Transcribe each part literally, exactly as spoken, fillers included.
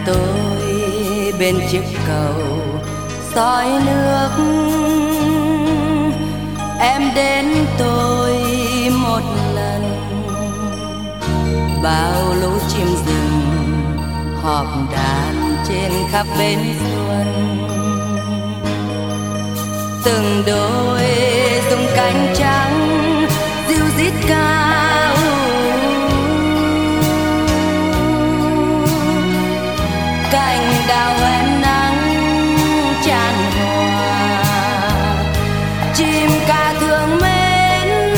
tôi bên chiếc cầu soi nước, em đến tôi một lần. Bao lũ chim rừng họp đàn trên khắp bến xuân, từng đôi rung cánh trắng ríu rít cao. Cành đào hoen nắng tràn hòa, chim ca thương mến,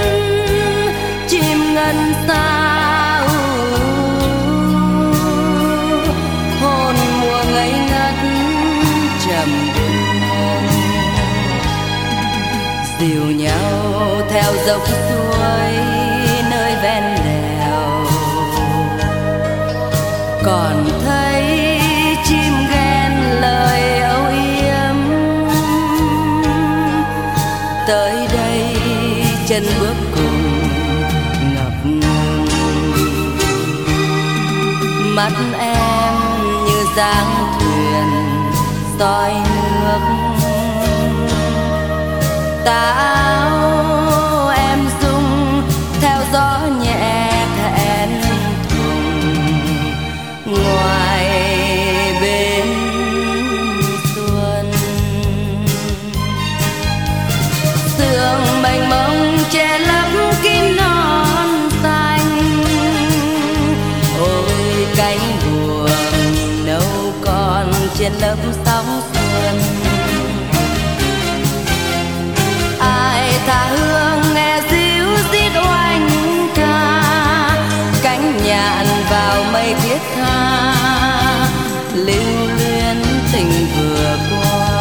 chim ngân sao, hồn mùa ngây ngất trầm buồn, dìu nhau theo dốc suối nơi ven đèo. Còn thấy chim ghen lời âu yếm, tới đây chân bước cùng ngập ngừng. Mắt em như dáng thuyền soi nước, tà áo em rung theo gió nhẹ thẹn thùng. Ngoài bên xuân, sương mênh mông che lấp kín non xanh. Ôi cánh buồm nâu còn trên lớp sóng xuân. Ai tha hương nghe ríu rít oanh ca, cánh nhạn vào mây thiết tha, lưu luyến tình vừa qua.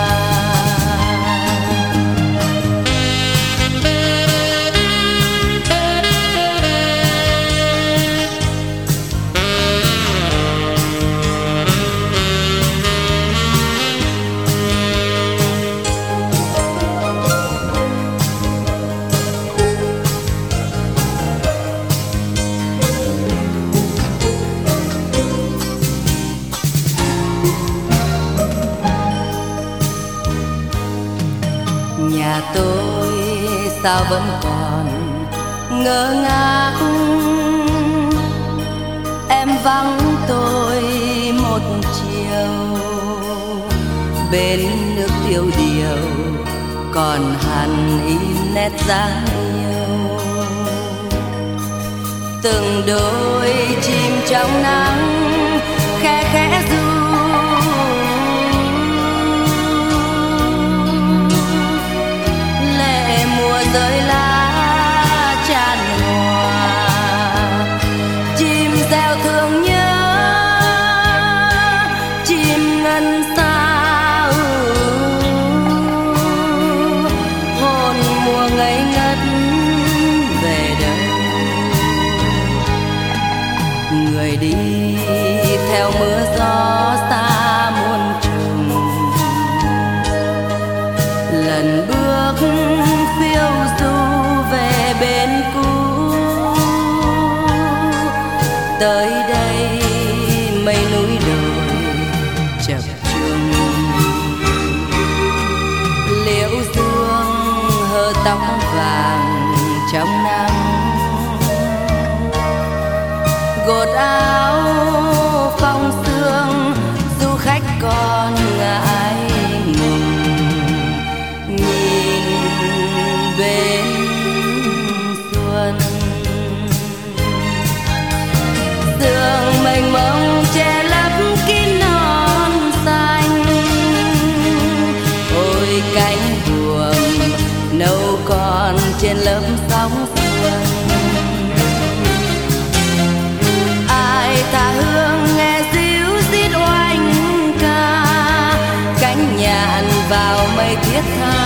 Nhà tôi sao vẫn còn ngơ ngác, em vắng tôi một chiều. Bên nước tiêu điều còn hằn in nét dáng yêu, từng đôi chim trong nắng khe khẽ ru. Rơi lá tràn hòa, chim reo thương nhớ, chim ngân sao, hồn mùa ngây ngất về đâu. Người đi theo mưa gió xa muôn trùng, lần bước phiêu du về bên cũ. Tới đây mây núi đồi chập trùng, liễu dương hơ tóc vàng trong nắng. Gột áo phong sương du khách còn ngại ngùng, nhìn bên xuân. Sương mênh mông che lấp kín non xanh. Ôi cánh buồm nâu còn trên lớp sóng xuân. Ai tha hương nghe ríu rít oanh ca, cánh nhạn vào mây thiết tha,